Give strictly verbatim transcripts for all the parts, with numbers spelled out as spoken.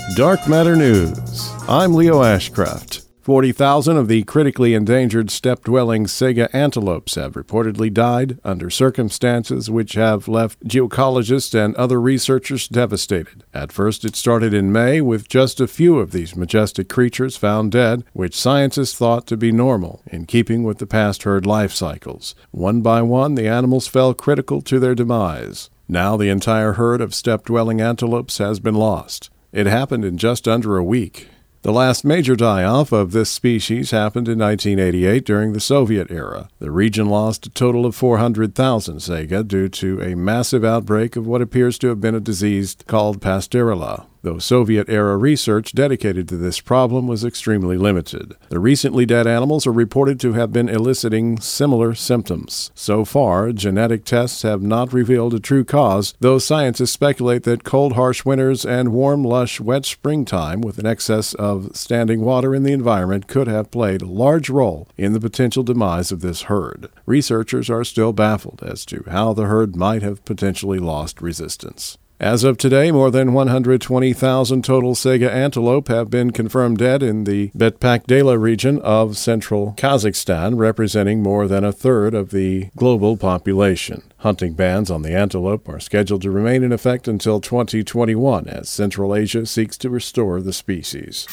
Dark Matter News. I'm Leo Ashcraft. forty thousand of the critically endangered steppe-dwelling Saiga antelopes have reportedly died under circumstances which have left geoecologists and other researchers devastated. At first, it started in May with just a few of these majestic creatures found dead, which scientists thought to be normal, in keeping with the past herd life cycles. One by one, the animals fell critical to their demise. Now the entire herd of steppe-dwelling antelopes has been lost. It happened in just under a week. The last major die-off of this species happened in nineteen eighty-eight during the Soviet era. The region lost a total of four hundred thousand saiga due to a massive outbreak of what appears to have been a disease called Pasteurella, though Soviet-era research dedicated to this problem was extremely limited. The recently dead animals are reported to have been eliciting similar symptoms. So far, genetic tests have not revealed a true cause, though scientists speculate that cold, harsh winters and warm, lush, wet springtime with an excess of standing water in the environment could have played a large role in the potential demise of this herd. Researchers are still baffled as to how the herd might have potentially lost resistance. As of today, more than one hundred twenty thousand total Saiga antelope have been confirmed dead in the Betpakdala region of central Kazakhstan, representing more than a third of the global population. Hunting bans on the antelope are scheduled to remain in effect until twenty twenty-one as Central Asia seeks to restore the species.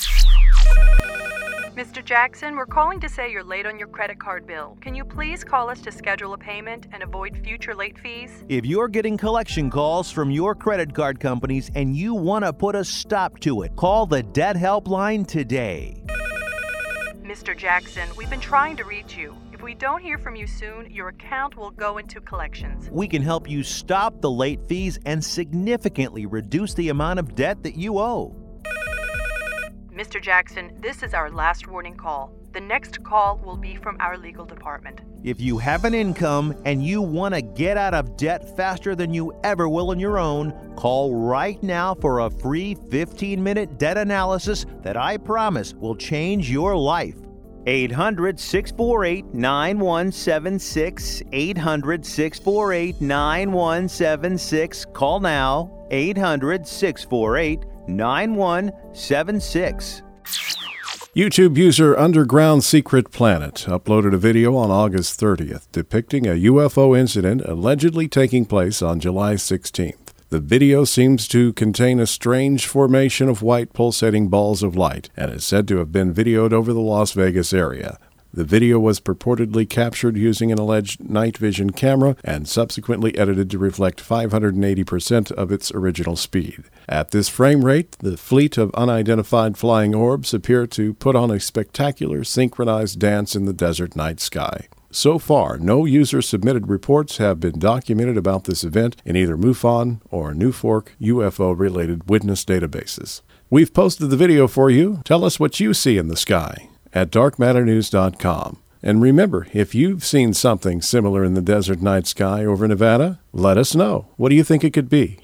Mister Jackson, we're calling to say you're late on your credit card bill. Can you please call us to schedule a payment and avoid future late fees? If you're getting collection calls from your credit card companies and you want to put a stop to it, call the Debt Helpline today. Mister Jackson, we've been trying to reach you. If we don't hear from you soon, your account will go into collections. We can help you stop the late fees and significantly reduce the amount of debt that you owe. Mister Jackson, this is our last warning call. The next call will be from our legal department. If you have an income and you want to get out of debt faster than you ever will on your own, call right now for a free fifteen-minute debt analysis that I promise will change your life. eight hundred, six four eight, nine one seven six. eight hundred, six four eight, nine one seven six. Call now. eight hundred, six four eight, nine one seven six. YouTube user Underground Secret Planet uploaded a video on August thirtieth depicting a U F O incident allegedly taking place on July sixteenth. The video seems to contain a strange formation of white pulsating balls of light and is said to have been videoed over the Las Vegas area. The video was purportedly captured using an alleged night vision camera and subsequently edited to reflect five hundred eighty percent of its original speed. At this frame rate, the fleet of unidentified flying orbs appear to put on a spectacular synchronized dance in the desert night sky. So far, no user-submitted reports have been documented about this event in either MUFON or NUFORC U F O-related witness databases. We've posted the video for you. Tell us what you see in the sky at dark matter news dot com. And remember, if you've seen something similar in the desert night sky over Nevada, let us know. What do you think it could be?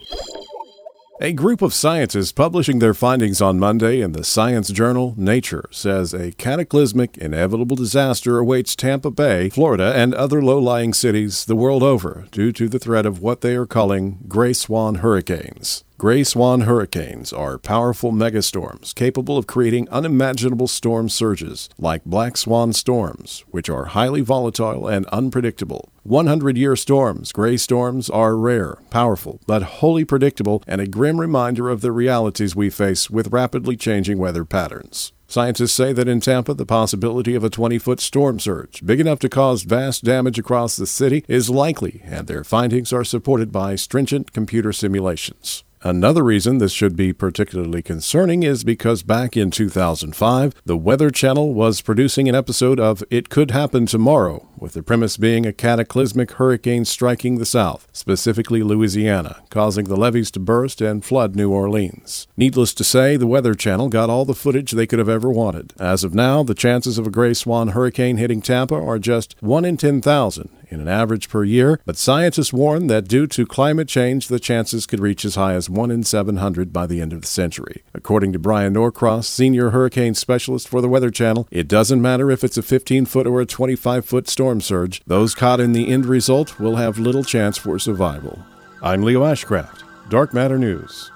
A group of scientists publishing their findings on Monday in the science journal Nature says a cataclysmic, inevitable disaster awaits Tampa Bay, Florida, and other low-lying cities the world over due to the threat of what they are calling gray swan hurricanes. Gray swan hurricanes are powerful megastorms capable of creating unimaginable storm surges, like black swan storms, which are highly volatile and unpredictable. hundred-year storms, gray storms, are rare, powerful, but wholly predictable and a grim reminder of the realities we face with rapidly changing weather patterns. Scientists say that in Tampa, the possibility of a twenty-foot storm surge, big enough to cause vast damage across the city, is likely, and their findings are supported by stringent computer simulations. Another reason this should be particularly concerning is because back in two thousand five, the Weather Channel was producing an episode of It Could Happen Tomorrow, with the premise being a cataclysmic hurricane striking the South, specifically Louisiana, causing the levees to burst and flood New Orleans. Needless to say, the Weather Channel got all the footage they could have ever wanted. As of now, the chances of a gray swan hurricane hitting Tampa are just one in ten thousand, in an average per year, but scientists warn that due to climate change, the chances could reach as high as one in seven hundred by the end of the century. According to Brian Norcross, senior hurricane specialist for the Weather Channel, it doesn't matter if it's a fifteen-foot or a twenty-five-foot storm surge. Those caught in the end result will have little chance for survival. I'm Leo Ashcraft, Dark Matter News.